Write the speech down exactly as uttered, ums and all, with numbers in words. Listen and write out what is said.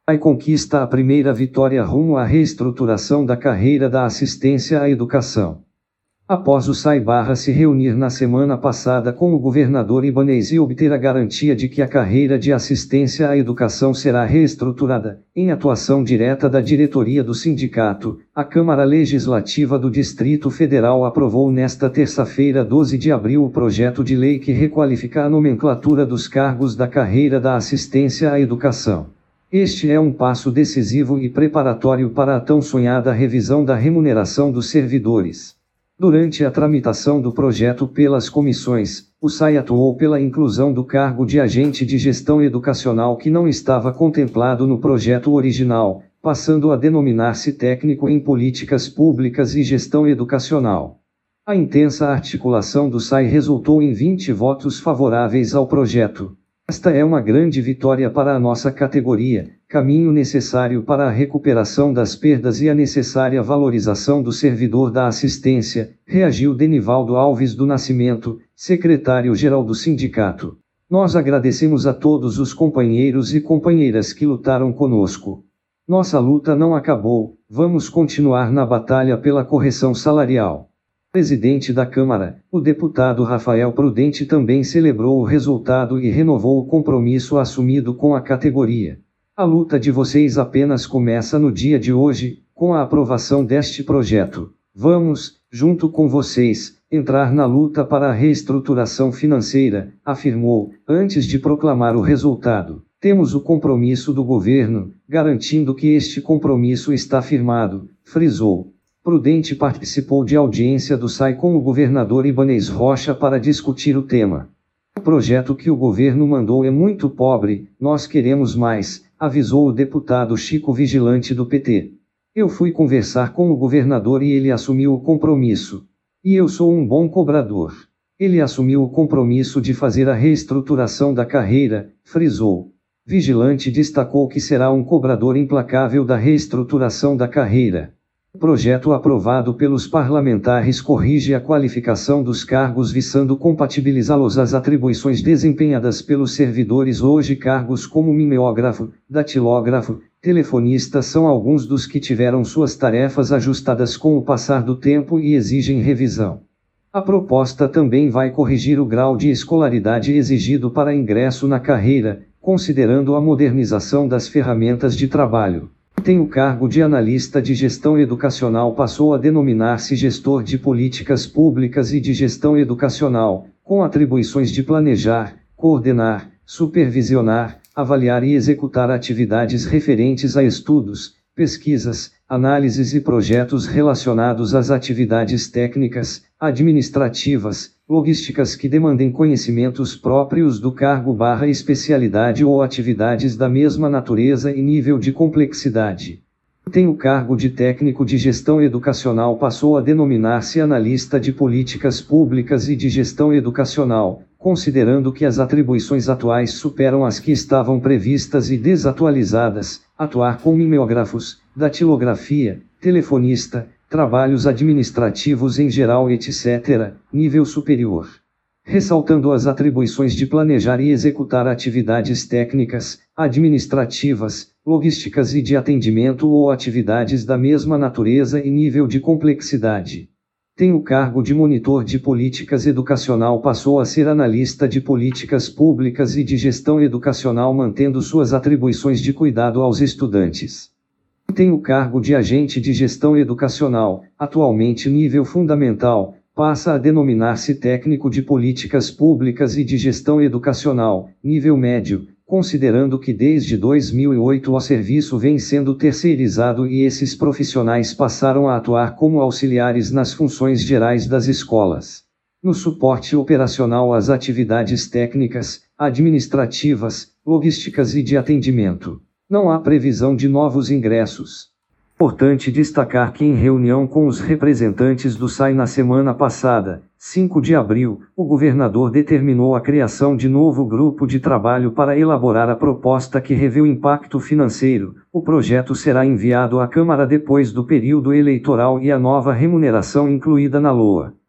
S A I conquista a primeira vitória rumo à reestruturação da carreira da assistência à educação. Após o S A I se reunir na semana passada com o governador Ibanez e obter a garantia de que a carreira de assistência à educação será reestruturada, em atuação direta da diretoria do sindicato, a Câmara Legislativa do Distrito Federal aprovou nesta terça-feira, doze de abril, o projeto de lei que requalifica a nomenclatura dos cargos da carreira da assistência à educação. Este é um passo decisivo e preparatório para a tão sonhada revisão da remuneração dos servidores. Durante a tramitação do projeto pelas comissões, o S A I atuou pela inclusão do cargo de agente de gestão educacional que não estava contemplado no projeto original, passando a denominar-se técnico em políticas públicas e gestão educacional. A intensa articulação do S A I resultou em vinte votos favoráveis ao projeto. Esta é uma grande vitória para a nossa categoria, caminho necessário para a recuperação das perdas e a necessária valorização do servidor da assistência, reagiu Denivaldo Alves do Nascimento, secretário-geral do sindicato. Nós agradecemos a todos os companheiros e companheiras que lutaram conosco. Nossa luta não acabou, vamos continuar na batalha pela correção salarial. Presidente da Câmara, o deputado Rafael Prudente também celebrou o resultado e renovou o compromisso assumido com a categoria. A luta de vocês apenas começa no dia de hoje, com a aprovação deste projeto. Vamos, junto com vocês, entrar na luta para a reestruturação financeira, afirmou, antes de proclamar o resultado. Temos o compromisso do governo, garantindo que este compromisso está firmado, frisou. Prudente participou de audiência do S A I com o governador Ibanez Rocha para discutir o tema. O projeto que o governo mandou é muito pobre, nós queremos mais, avisou o deputado Chico Vigilante do P T. Eu fui conversar com o governador e ele assumiu o compromisso. E eu sou um bom cobrador. Ele assumiu o compromisso de fazer a reestruturação da carreira, frisou. Vigilante destacou que será um cobrador implacável da reestruturação da carreira. O projeto aprovado pelos parlamentares corrige a qualificação dos cargos visando compatibilizá-los às atribuições desempenhadas pelos servidores hoje. Cargos como mimeógrafo, datilógrafo, telefonista são alguns dos que tiveram suas tarefas ajustadas com o passar do tempo e exigem revisão. A proposta também vai corrigir o grau de escolaridade exigido para ingresso na carreira, considerando a modernização das ferramentas de trabalho. Tem o cargo de analista de gestão educacional passou a denominar-se gestor de políticas públicas e de gestão educacional, com atribuições de planejar, coordenar, supervisionar, avaliar e executar atividades referentes a estudos, pesquisas, análises e projetos relacionados às atividades técnicas, administrativas, logísticas que demandem conhecimentos próprios do cargo barra especialidade ou atividades da mesma natureza e nível de complexidade. Tem o cargo de técnico de gestão educacional passou a denominar-se analista de políticas públicas e de gestão educacional, considerando que as atribuições atuais superam as que estavam previstas e desatualizadas, atuar com mimeógrafos, datilografia, telefonista, trabalhos administrativos em geral, etcétera, nível superior. Ressaltando as atribuições de planejar e executar atividades técnicas, administrativas, logísticas e de atendimento ou atividades da mesma natureza e nível de complexidade. Tem o cargo de monitor de políticas educacional passou a ser analista de políticas públicas e de gestão educacional mantendo suas atribuições de cuidado aos estudantes. Tem o cargo de agente de gestão educacional, atualmente nível fundamental, passa a denominar-se técnico de políticas públicas e de gestão educacional, nível médio, considerando que desde dois mil e oito o serviço vem sendo terceirizado e esses profissionais passaram a atuar como auxiliares nas funções gerais das escolas. No suporte operacional às atividades técnicas, administrativas, logísticas e de atendimento. Não há previsão de novos ingressos. Importante destacar que em reunião com os representantes do S A I na semana passada, cinco de abril, o governador determinou a criação de novo grupo de trabalho para elaborar a proposta que revê o impacto financeiro. O projeto será enviado à Câmara depois do período eleitoral e a nova remuneração incluída na L O A.